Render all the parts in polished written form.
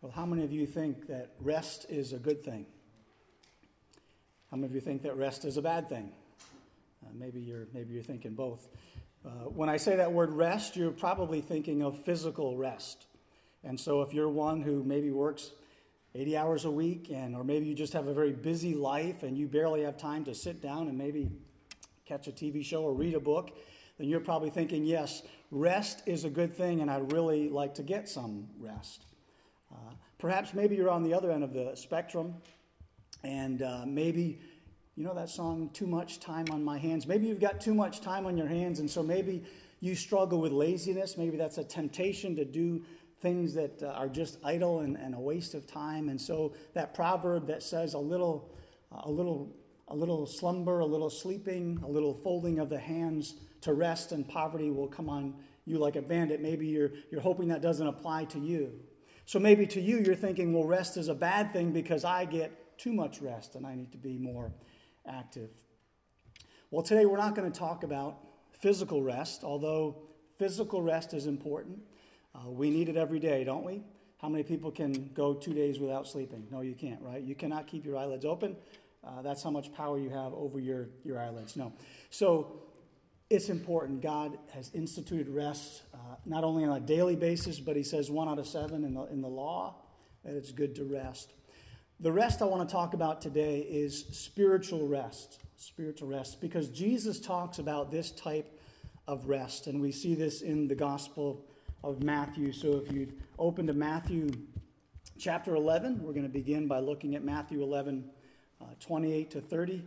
Well, how many of you think that rest is a good thing? How many of you think that rest is a bad thing? Maybe you're thinking both. When I say that word rest, you're probably thinking of physical rest. And so if you're one who maybe works 80 hours a week, or maybe you just have a very busy life and you barely have time to sit down and maybe catch a TV show or read a book, then you're probably thinking, yes, rest is a good thing and I'd really like to get some rest. Perhaps maybe you're on the other end of the spectrum, and maybe, you know that song, Too Much Time on My Hands? Maybe you've got too much time on your hands, and so maybe you struggle with laziness. Maybe that's a temptation to do things that are just idle and a waste of time. And so that proverb that says a little slumber, a little sleeping, a little folding of the hands to rest, and poverty will come on you like a bandit. Maybe you're hoping that doesn't apply to you. So maybe to you, you're thinking, well, rest is a bad thing because I get too much rest and I need to be more active. Well, today we're not going to talk about physical rest, although physical rest is important. We need it every day, don't we? How many people can go 2 days without sleeping? No, you can't, right? You cannot keep your eyelids open. That's how much power you have over your eyelids. No. So it's important. God has instituted rest not only on a daily basis, but he says 1 out of 7 in the law that it's good to rest. The rest I want to talk about today is spiritual rest. Spiritual rest, because Jesus talks about this type of rest, and we see this in the Gospel of Matthew. So if you'd open to Matthew chapter 11, we're going to begin by looking at Matthew 11, 28 to 30.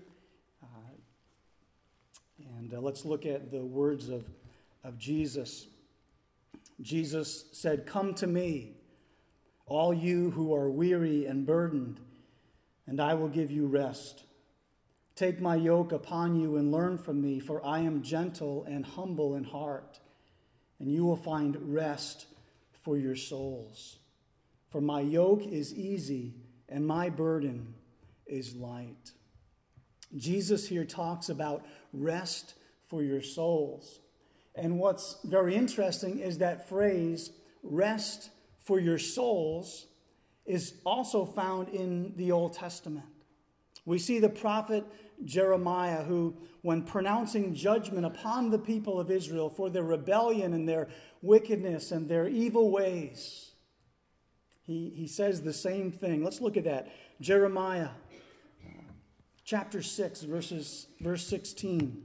And let's look at the words of Jesus. Jesus said, "Come to me, all you who are weary and burdened, and I will give you rest. Take my yoke upon you and learn from me, for I am gentle and humble in heart, and you will find rest for your souls. For my yoke is easy and my burden is light." Jesus here talks about rest for your souls. And what's very interesting is that phrase, rest for your souls, is also found in the Old Testament. We see the prophet Jeremiah, who, when pronouncing judgment upon the people of Israel for their rebellion and their wickedness and their evil ways, he says the same thing. Let's look at that. Jeremiah chapter 6, verse 16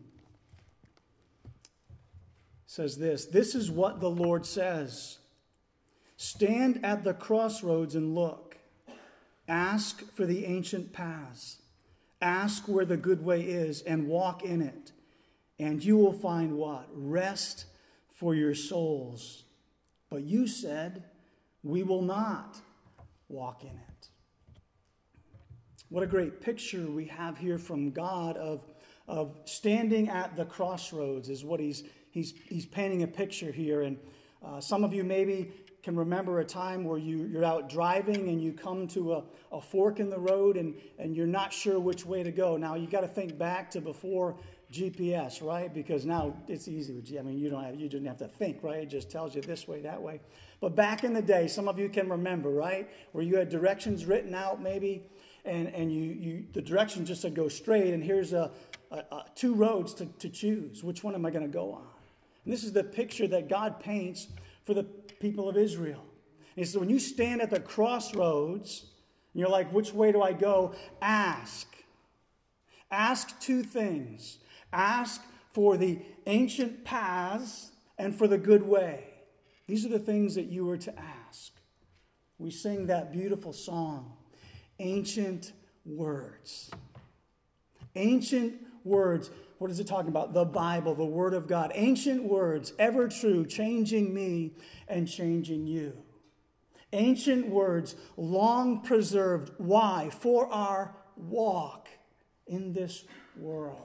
says this. "This is what the Lord says. Stand at the crossroads and look. Ask for the ancient paths. Ask where the good way is and walk in it. And you will find what? Rest for your souls. But you said, we will not walk in it." What a great picture we have here from God of standing at the crossroads is what he's painting a picture here. And some of you maybe can remember a time where you're out driving and you come to a fork in the road and you're not sure which way to go. Now, you got to think back to before GPS, right? Because now it's easy. You didn't have to think, right? It just tells you this way, that way. But back in the day, some of you can remember, right? Where you had directions written out maybe, and the directions just said go straight, and here's two roads to choose. Which one am I going to go on? And this is the picture that God paints for the people of Israel. And so when you stand at the crossroads, and you're like, which way do I go? Ask. Ask two things. Ask for the ancient paths and for the good way. These are the things that you were to ask. We sing that beautiful song, Ancient Words. Ancient words. What is it talking about? The Bible, the Word of God. Ancient words, ever true, changing me and changing you. Ancient words, long preserved. Why? For our walk in this world.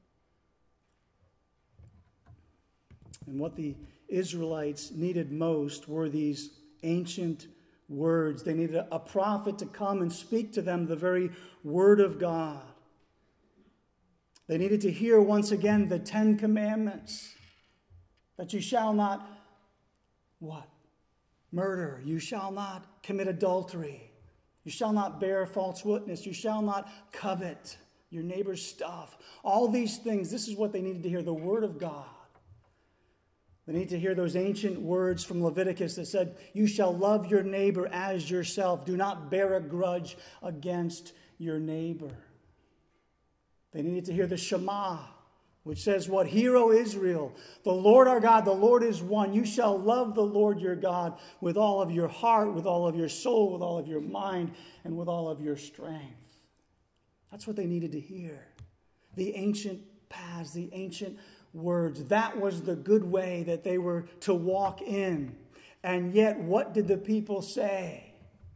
And what the Israelites needed most were these ancient words. They needed a prophet to come and speak to them the very Word of God. They needed to hear once again the 10 Commandments. That you shall not, what? murder. You shall not commit adultery. You shall not bear false witness. You shall not covet your neighbor's stuff. All these things, this is what they needed to hear, the word of God. They need to hear those ancient words from Leviticus that said, you shall love your neighbor as yourself. Do not bear a grudge against your neighbor. They needed to hear the Shema, which says what? Hear, O Israel, the Lord our God, the Lord is one. You shall love the Lord your God with all of your heart, with all of your soul, with all of your mind, and with all of your strength. That's what they needed to hear. The ancient paths, the ancient words. That was the good way that they were to walk in. And yet, what did the people say?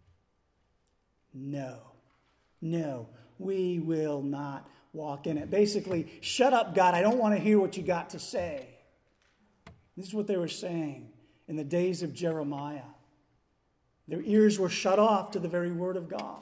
No, we will not walk in it. Basically, shut up, God. I don't want to hear what you got to say. This is what they were saying in the days of Jeremiah. Their ears were shut off to the very word of God.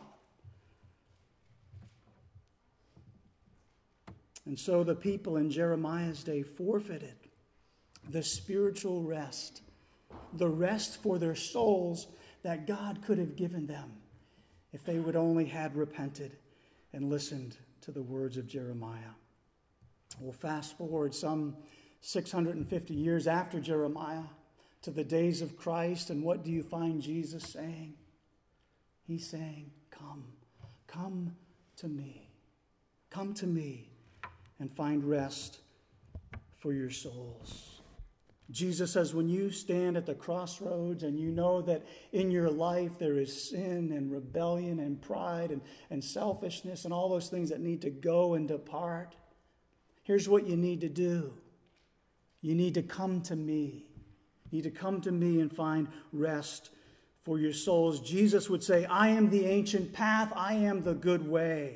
And so the people in Jeremiah's day forfeited the spiritual rest, the rest for their souls that God could have given them if they would only had repented and listened to the words of Jeremiah. We'll fast forward some 650 years after Jeremiah to the days of Christ, and what do you find Jesus saying? He's saying, come to me. Come to me and find rest for your souls. Jesus says, when you stand at the crossroads and you know that in your life there is sin and rebellion and pride and selfishness and all those things that need to go and depart, here's what you need to do. You need to come to me. You need to come to me and find rest for your souls. Jesus would say, I am the ancient path. I am the good way.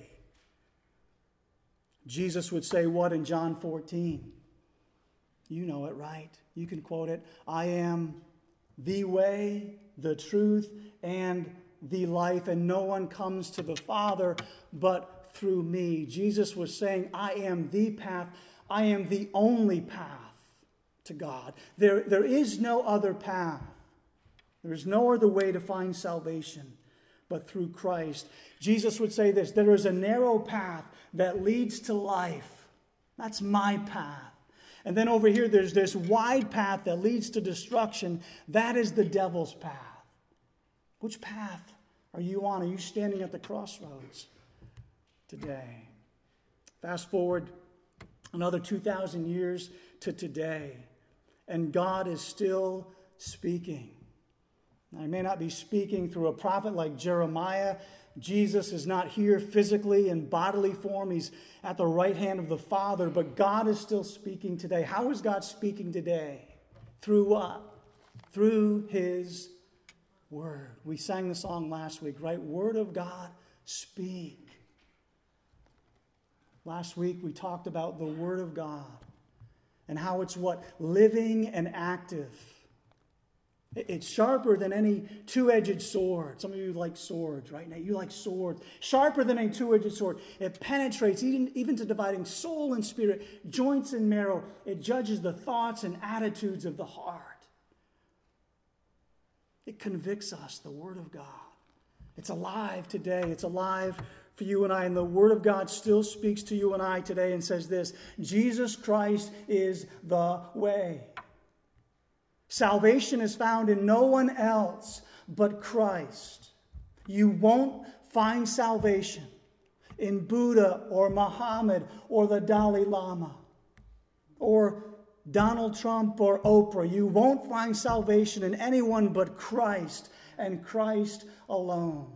Jesus would say what in John 14? You know it, right? You can quote it. I am the way, the truth, and the life, and no one comes to the Father but through me. Jesus was saying, I am the path. I am the only path to God. There is no other path. There is no other way to find salvation but through Christ. Jesus would say this, there is a narrow path that leads to life. That's my path. And then over here, there's this wide path that leads to destruction. That is the devil's path. Which path are you on? Are you standing at the crossroads today? Fast forward another 2,000 years to today, and God is still speaking. Now, he may not be speaking through a prophet like Jeremiah. Jesus is not here physically in bodily form. He's at the right hand of the Father, but God is still speaking today. How is God speaking today? Through what? Through His Word. We sang the song last week, right? Word of God, speak. Last week we talked about the Word of God and how it's what? Living and active. It's sharper than any two-edged sword. Some of you like swords, right? Now you like swords. Sharper than a two-edged sword. It penetrates even to dividing soul and spirit, joints and marrow. It judges the thoughts and attitudes of the heart. It convicts us, the Word of God. It's alive today. It's alive for you and I. And the Word of God still speaks to you and I today and says this, Jesus Christ is the way. Salvation is found in no one else but Christ. You won't find salvation in Buddha or Muhammad or the Dalai Lama or Donald Trump or Oprah. You won't find salvation in anyone but Christ and Christ alone.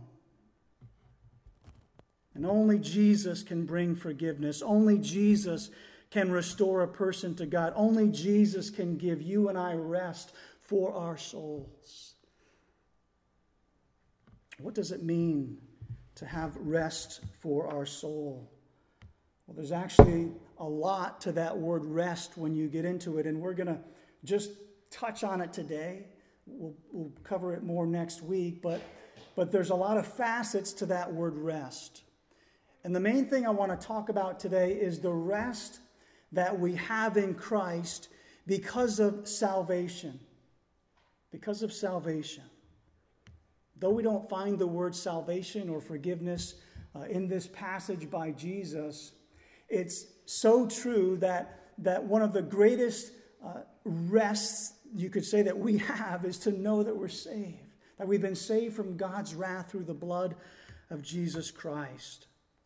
And only Jesus can bring forgiveness. Only Jesus can restore a person to God. Only Jesus can give you and I rest for our souls. What does it mean to have rest for our soul? Well, there's actually a lot to that word rest when you get into it, and we're going to just touch on it today. We'll cover it more next week, but there's a lot of facets to that word rest. And the main thing I want to talk about today is the rest that we have in Christ because of salvation. Because of salvation. Though we don't find the word salvation or forgiveness in this passage by Jesus, it's so true that one of the greatest rests, you could say, that we have is to know that we're saved, that we've been saved from God's wrath through the blood of Jesus Christ.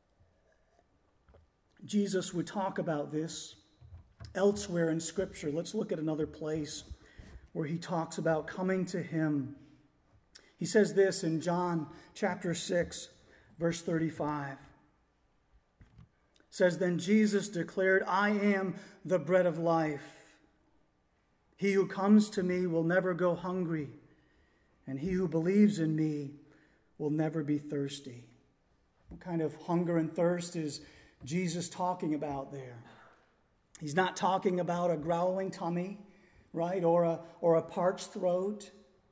Jesus would talk about this elsewhere in Scripture. Let's look at another place where he talks about coming to him. He says this in John chapter 6, verse 35. It says, "Then Jesus declared, 'I am the bread of life. He who comes to me will never go hungry, and he who believes in me will never be thirsty.'" What kind of hunger and thirst is Jesus talking about there? He's not talking about a growling tummy, right, or a parched throat.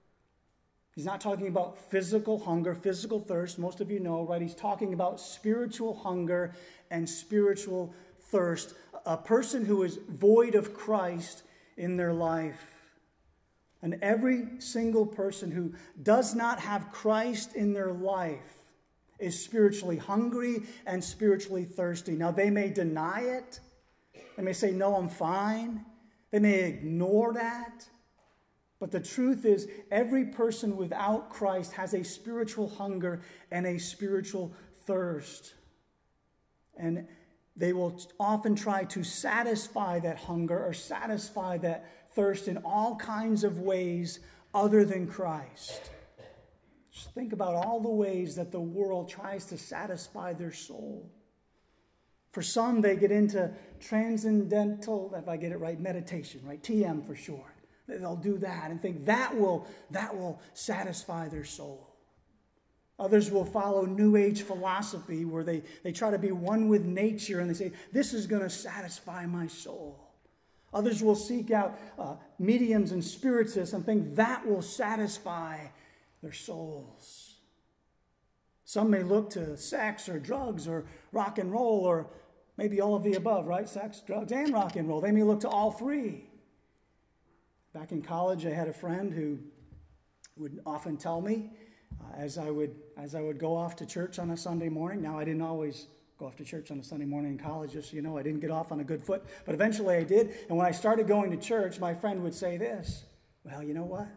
He's not talking about physical hunger, physical thirst. Most of you know, right? He's talking about spiritual hunger and spiritual thirst. A person who is void of Christ in their life. And every single person who does not have Christ in their life is spiritually hungry and spiritually thirsty. Now, they may deny it. They may say, "No, I'm fine." They may ignore that. But the truth is, every person without Christ has a spiritual hunger and a spiritual thirst. And they will often try to satisfy that hunger or satisfy that thirst in all kinds of ways other than Christ. Just think about all the ways that the world tries to satisfy their soul. For some, they get into transcendental, if I get it right, meditation, right? TM for short. They'll do that and think that will satisfy their soul. Others will follow New Age philosophy where they try to be one with nature and they say, "This is going to satisfy my soul." Others will seek out mediums and spiritists and think that will satisfy their souls. Some may look to sex or drugs or rock and roll or maybe all of the above, right? Sex, drugs, and rock and roll. They may look to all three. Back in college, I had a friend who would often tell me as I would go off to church on a Sunday morning. Now, I didn't always go off to church on a Sunday morning in college, just so you know. I didn't get off on a good foot, but eventually I did. And when I started going to church, my friend would say this, "Well, you know what?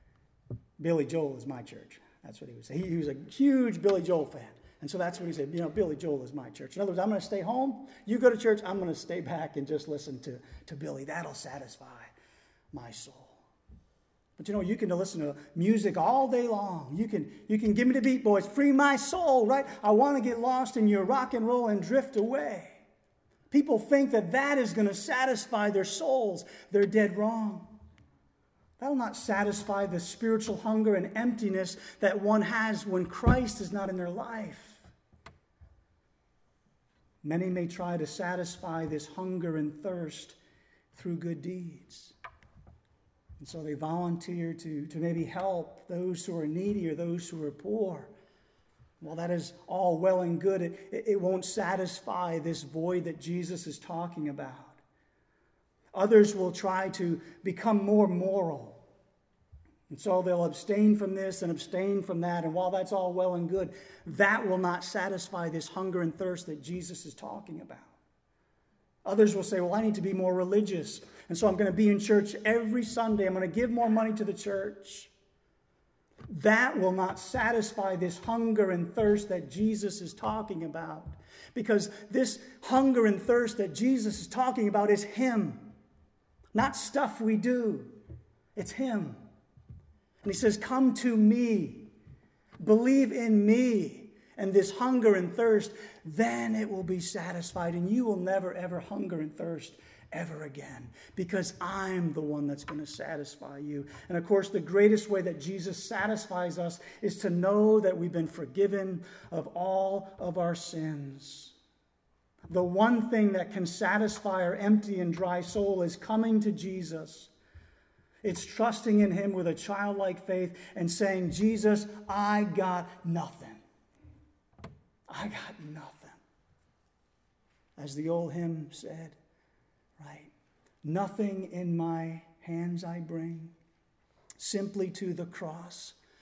Billy Joel is my church." That's what he would say. He was a huge Billy Joel fan. And so that's what he said, Billy Joel is my church. In other words, I'm going to stay home. You go to church, I'm going to stay back and just listen to Billy. That'll satisfy my soul. But you can listen to music all day long. You can give me the Beat Boys, free my soul, right? I want to get lost in your rock and roll and drift away. People think that is going to satisfy their souls. They're dead wrong. That'll not satisfy the spiritual hunger and emptiness that one has when Christ is not in their life. Many may try to satisfy this hunger and thirst through good deeds. And so they volunteer to maybe help those who are needy or those who are poor. Well, that is all well and good. It won't satisfy this void that Jesus is talking about. Others will try to become more moral. And so they'll abstain from this and abstain from that. And while that's all well and good, that will not satisfy this hunger and thirst that Jesus is talking about. Others will say, "Well, I need to be more religious. And so I'm going to be in church every Sunday. I'm going to give more money to the church." That will not satisfy this hunger and thirst that Jesus is talking about. Because this hunger and thirst that Jesus is talking about is Him. Not stuff we do. It's Him. And He says, "Come to me. Believe in me." And this hunger and thirst, then it will be satisfied. And you will never, ever hunger and thirst ever again. Because I'm the one that's going to satisfy you. And of course, the greatest way that Jesus satisfies us is to know that we've been forgiven of all of our sins. The one thing that can satisfy our empty and dry soul is coming to Jesus. It's trusting in Him with a childlike faith and saying, "Jesus, I got nothing. I got nothing." As the old hymn said, right? "Nothing in my hands I bring, simply to the cross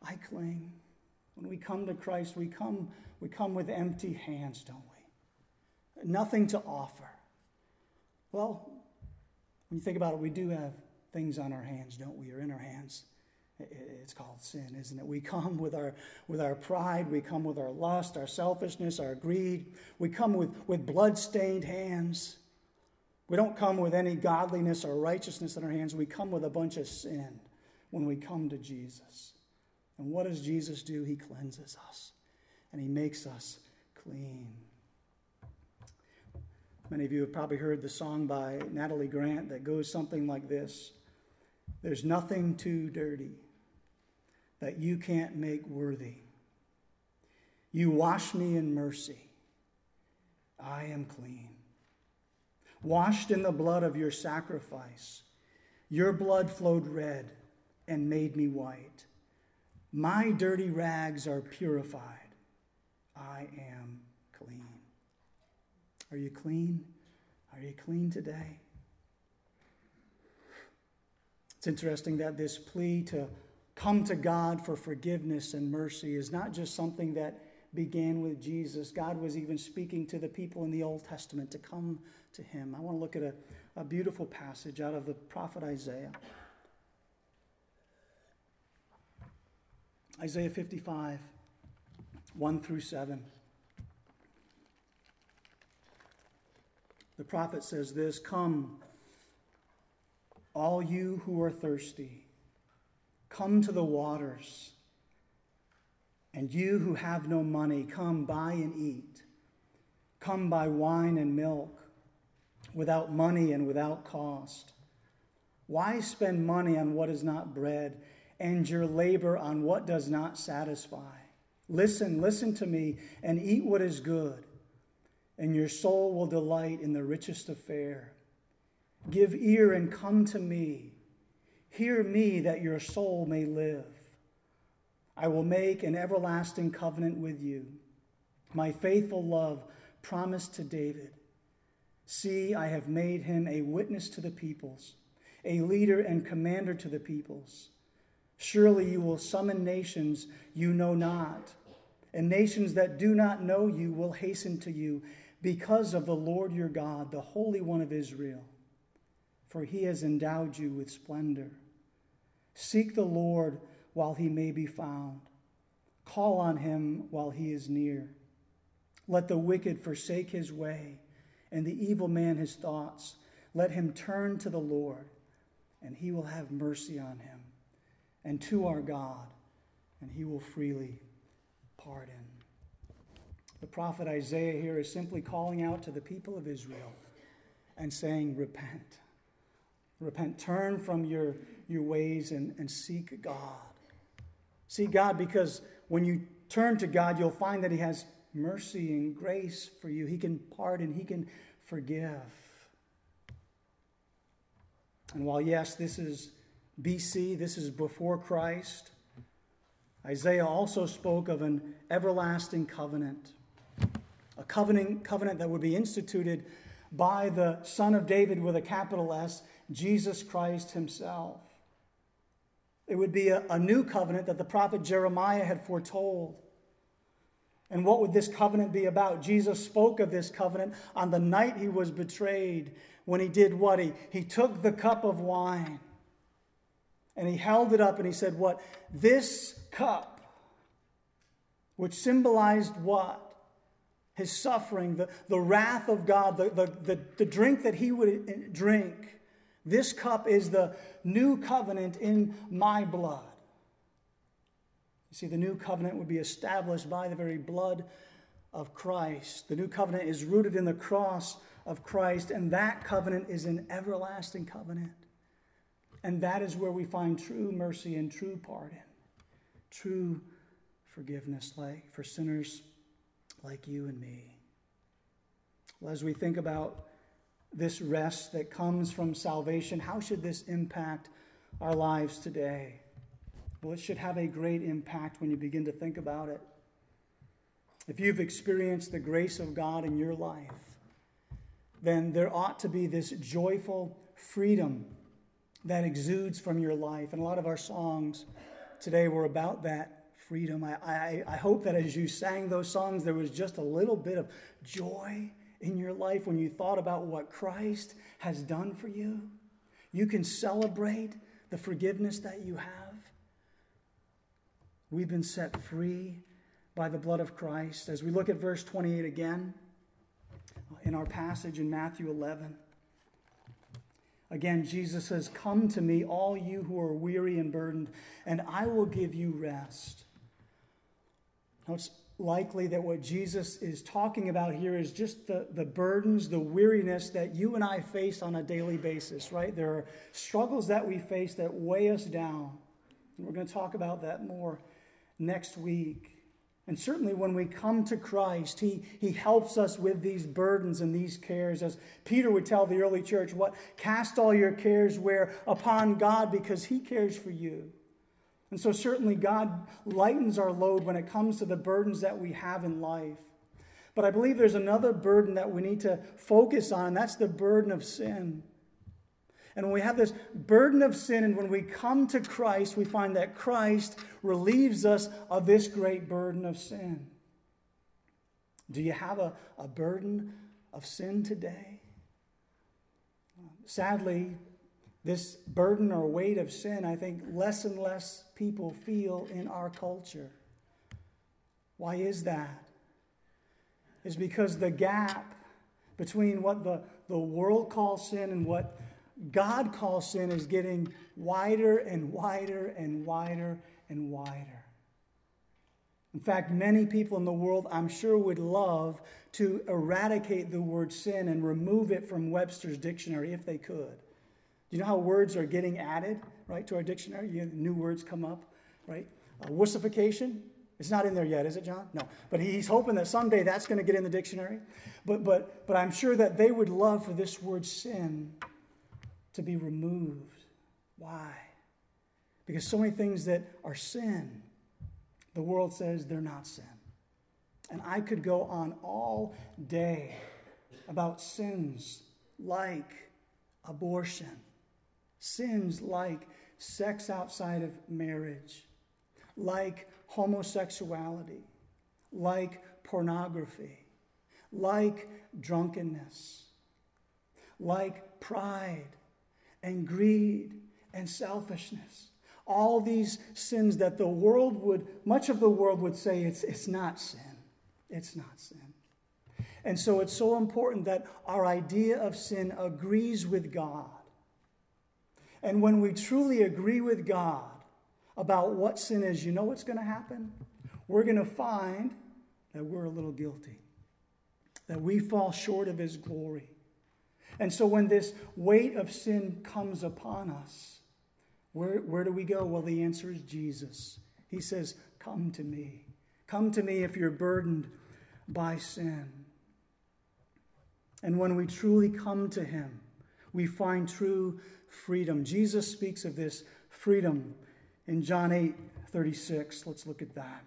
I cling. When we come to Christ, we come with empty hands, don't we? Nothing to offer. Well, when you think about it, we do have things on our hands, don't we, or in our hands. It's called sin, isn't it? We come with our pride. We come with our lust, our selfishness, our greed. We come with blood-stained hands. We don't come with any godliness or righteousness in our hands. We come with a bunch of sin when we come to Jesus. And what does Jesus do? He cleanses us, and he makes us clean. Many of you have probably heard the song by Natalie Grant that goes something like this. There's nothing too dirty that you can't make worthy. You wash me in mercy. I am clean. Washed in the blood of your sacrifice. Your blood flowed red and made me white. My dirty rags are purified. I am clean. Are you clean? Are you clean today? It's interesting that this plea to come to God for forgiveness and mercy is not just something that began with Jesus. God was even speaking to the people in the Old Testament to come to him. I want to look at a beautiful passage out of the prophet Isaiah. Isaiah 55, 1 through 7. The prophet says this, "Come, all you who are thirsty, come to the waters. And you who have no money, come buy and eat. Come buy wine and milk without money and without cost. Why spend money on what is not bread and your labor on what does not satisfy? Listen to me and eat what is good, and your soul will delight in the richest of fare. Give ear and come to me. Hear me that your soul may live. I will make an everlasting covenant with you, my faithful love promised to David. See, I have made him a witness to the peoples, a leader and commander to the peoples. Surely you will summon nations you know not, and nations that do not know you will hasten to you because of the Lord your God, the Holy One of Israel. For he has endowed you with splendor. Seek the Lord while he may be found. Call on him while he is near. Let the wicked forsake his way, and the evil man his thoughts. Let him turn to the Lord, and he will have mercy on him, and to our God, and he will freely pardon." The prophet Isaiah here is simply calling out to the people of Israel and saying, repent. Repent, turn from your ways and seek God. Seek God, because when you turn to God, you'll find that he has mercy and grace for you. He can pardon, he can forgive. And while, yes, this is BC, this is before Christ, Isaiah also spoke of an everlasting covenant. A covenant that would be instituted by the Son of David with a capital S, Jesus Christ himself. It would be a new covenant that the prophet Jeremiah had foretold. And what would this covenant be about? Jesus spoke of this covenant on the night he was betrayed, when he did what? He took the cup of wine and he held it up and he said, what? This cup, which symbolized what? His suffering, the wrath of God, the drink that he would drink. This cup is the new covenant in my blood. You see, the new covenant would be established by the very blood of Christ. The new covenant is rooted in the cross of Christ, and that covenant is an everlasting covenant. And that is where we find true mercy and true pardon, true forgiveness for sinners like you and me. Well, as we think about this rest that comes from salvation, how should this impact our lives today? Well, it should have a great impact when you begin to think about it. If you've experienced the grace of God in your life, then there ought to be this joyful freedom that exudes from your life. And a lot of our songs today were about that freedom. I hope that as you sang those songs, there was just a little bit of joy in your life when you thought about what Christ has done for you. You can celebrate the forgiveness that you have. We've been set free by the blood of Christ. As we look at verse 28 again, in our passage in Matthew 11, again, Jesus says, "Come to me, all you who are weary and burdened, and I will give you rest." Now, it's likely that what Jesus is talking about here is just the burdens, the weariness that you and I face on a daily basis, right? There are struggles that we face that weigh us down. And we're going to talk about that more next week. And certainly when we come to Christ, He helps us with these burdens and these cares. As Peter would tell the early church, cast all your cares where? Upon God, because He cares for you. And so certainly God lightens our load when it comes to the burdens that we have in life. But I believe there's another burden that we need to focus on, and that's the burden of sin. And when we have this burden of sin, and when we come to Christ, we find that Christ relieves us of this great burden of sin. Do you have a burden of sin today? Sadly, this burden or weight of sin, I think less and less people feel in our culture. Why is that? It's because the gap between what the world calls sin and what God calls sin is getting wider and wider and wider and wider. In fact, many people in the world, I'm sure, would love to eradicate the word sin and remove it from Webster's dictionary if they could. Do you know how words are getting added, right, to our dictionary? New words come up, right? Wussification, it's not in there yet, is it, John? No. But he's hoping that someday that's going to get in the dictionary. But I'm sure that they would love for this word sin to be removed. Why? Because so many things that are sin, the world says they're not sin. And I could go on all day about sins like abortion, sins like sex outside of marriage, like homosexuality, like pornography, like drunkenness, like pride and greed and selfishness. All these sins that much of the world would say it's not sin. It's not sin. And so it's so important that our idea of sin agrees with God. And when we truly agree with God about what sin is, you know what's going to happen? We're going to find that we're a little guilty, that we fall short of His glory. And so when this weight of sin comes upon us, where do we go? Well, the answer is Jesus. He says, "Come to me. Come to me if you're burdened by sin." And when we truly come to Him, we find true freedom. Jesus speaks of this freedom in John 8:36. Let's look at that.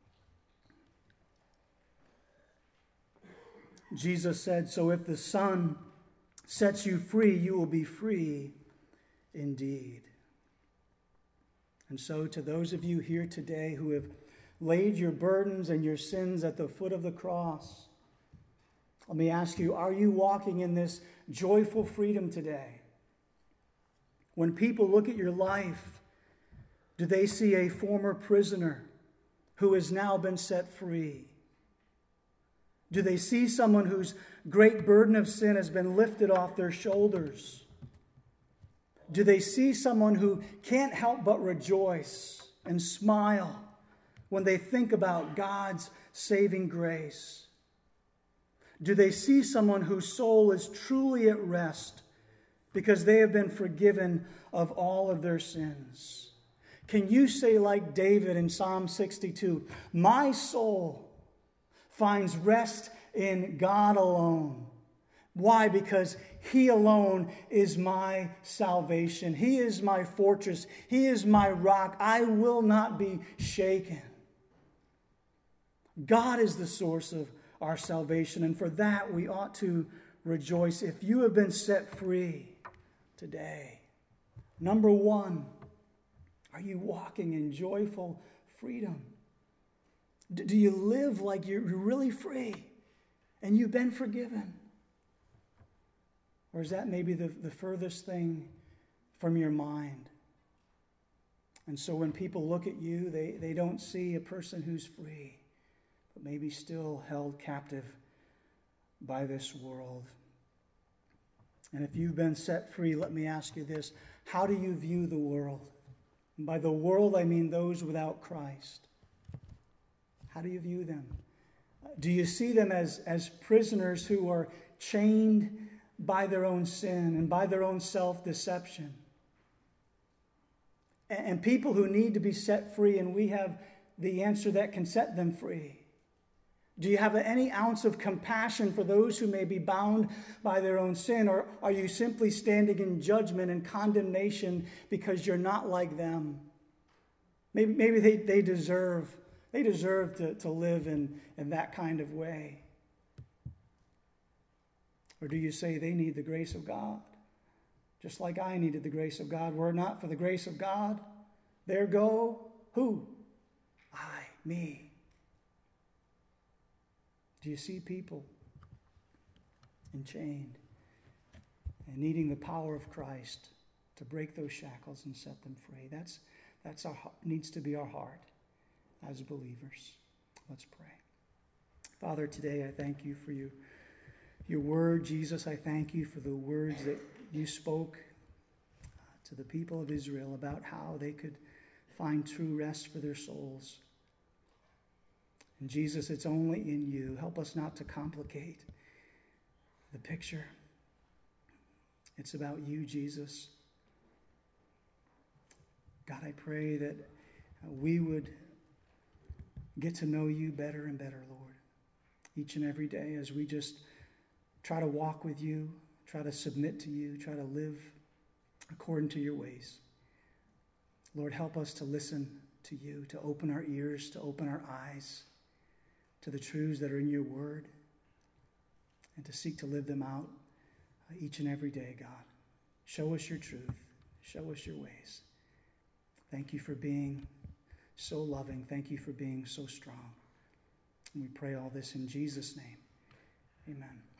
Jesus said, "So if the Son sets you free, you will be free indeed." And so to those of you here today who have laid your burdens and your sins at the foot of the cross, let me ask you, are you walking in this joyful freedom today? When people look at your life, do they see a former prisoner who has now been set free? Do they see someone whose great burden of sin has been lifted off their shoulders? Do they see someone who can't help but rejoice and smile when they think about God's saving grace? Do they see someone whose soul is truly at rest because they have been forgiven of all of their sins? Can you say like David in Psalm 62, "My soul finds rest in God alone"? Why? Because He alone is my salvation. He is my fortress. He is my rock. I will not be shaken. God is the source of our salvation, and for that we ought to rejoice. If you have been set free today, number one, are you walking in joyful freedom? Do you live like you're really free and you've been forgiven? Or is that maybe the furthest thing from your mind? And so when people look at you, they don't see a person who's free, but maybe still held captive by this world. And if you've been set free, let me ask you this. How do you view the world? And by the world, I mean those without Christ. How do you view them? Do you see them as prisoners who are chained by their own sin and by their own self-deception? And people who need to be set free, and we have the answer that can set them free. Do you have any ounce of compassion for those who may be bound by their own sin? Or are you simply standing in judgment and condemnation because you're not like them? Maybe they deserve to live in that kind of way. Or do you say they need the grace of God? Just like I needed the grace of God. Were it not for the grace of God, there go who? Me. Do you see people enchained and needing the power of Christ to break those shackles and set them free? That's needs to be our heart as believers. Let's pray. Father, today I thank you for your word. Jesus, I thank you for the words that you spoke to the people of Israel about how they could find true rest for their souls. And Jesus, it's only in you. Help us not to complicate the picture. It's about you, Jesus. God, I pray that we would get to know you better and better, Lord, each and every day as we just try to walk with you, try to submit to you, try to live according to your ways. Lord, help us to listen to you, to open our ears, to open our eyes to the truths that are in your word, and to seek to live them out each and every day, God. Show us your truth. Show us your ways. Thank you for being so loving. Thank you for being so strong. And we pray all this in Jesus' name. Amen.